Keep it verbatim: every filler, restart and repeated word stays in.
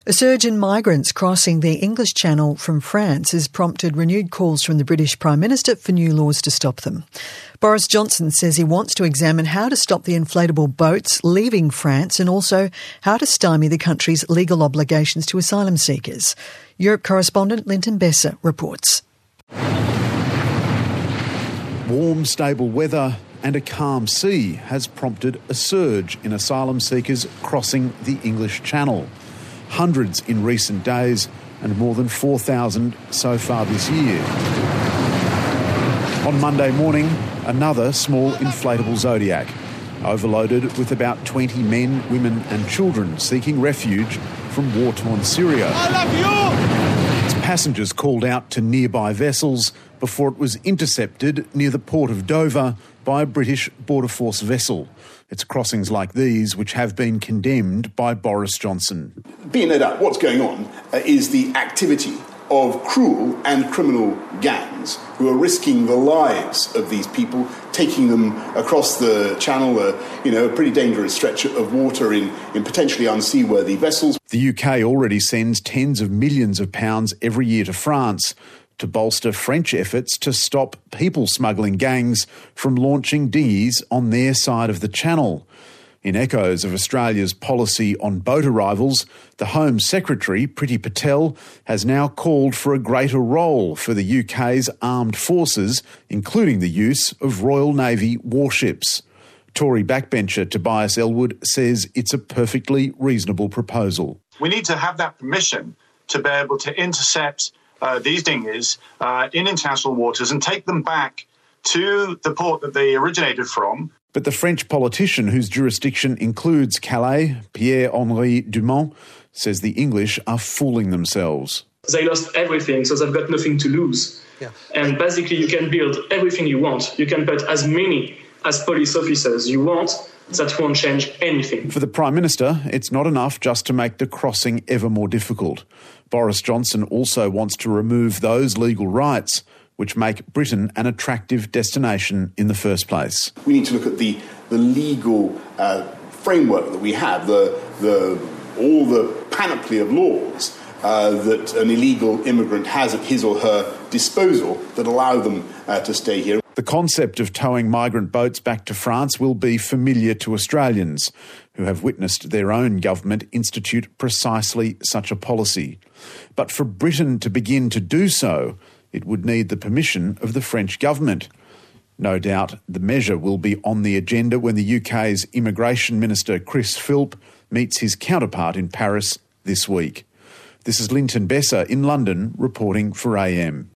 A surge in migrants crossing the English Channel from France has prompted renewed calls from the British Prime Minister for new laws to stop them. Boris Johnson says he wants to examine how to stop the inflatable boats leaving France and also how to stymie the country's legal obligations to asylum seekers. Europe correspondent Linton Besser reports. Warm, stable weather and a calm sea has prompted a surge in asylum seekers crossing the English Channel. Hundreds in recent days and more than four thousand so far this year. On Monday morning, another small inflatable Zodiac, overloaded with about twenty men, women and children seeking refuge from war-torn Syria. I love you! Its passengers called out to nearby vessels before it was intercepted near the port of Dover by a British Border Force vessel. It's crossings like these which have been condemned by Boris Johnson. Being no doubt, what's going on uh, is the activity of cruel and criminal gangs who are risking the lives of these people, taking them across the channel, uh, you know, a pretty dangerous stretch of water in, in potentially unseaworthy vessels. The U K already sends tens of millions of pounds every year to France to bolster French efforts to stop people smuggling gangs from launching dinghies on their side of the channel. In echoes of Australia's policy on boat arrivals, the Home Secretary, Priti Patel, has now called for a greater role for the U K's armed forces, including the use of Royal Navy warships. Tory backbencher Tobias Ellwood says it's a perfectly reasonable proposal. We need to have that permission to be able to intercept Uh, these dinghies uh, in international waters and take them back to the port that they originated from. But the French politician whose jurisdiction includes Calais, Pierre-Henri Dumont, says the English are fooling themselves. They lost everything, so they've got nothing to lose. Yeah. And basically you can build everything you want. You can put as many as police officers you want. That won't change anything. For the Prime Minister, it's not enough just to make the crossing ever more difficult. Boris Johnson also wants to remove those legal rights which make Britain an attractive destination in the first place. We need to look at the, the legal uh, framework that we have, the, the, all the panoply of laws uh, that an illegal immigrant has at his or her disposal that allow them uh, to stay here. The concept of towing migrant boats back to France will be familiar to Australians who have witnessed their own government institute precisely such a policy. But for Britain to begin to do so, it would need the permission of the French government. No doubt the measure will be on the agenda when the U K's Immigration Minister Chris Philp meets his counterpart in Paris this week. This is Linton Besser in London reporting for A M.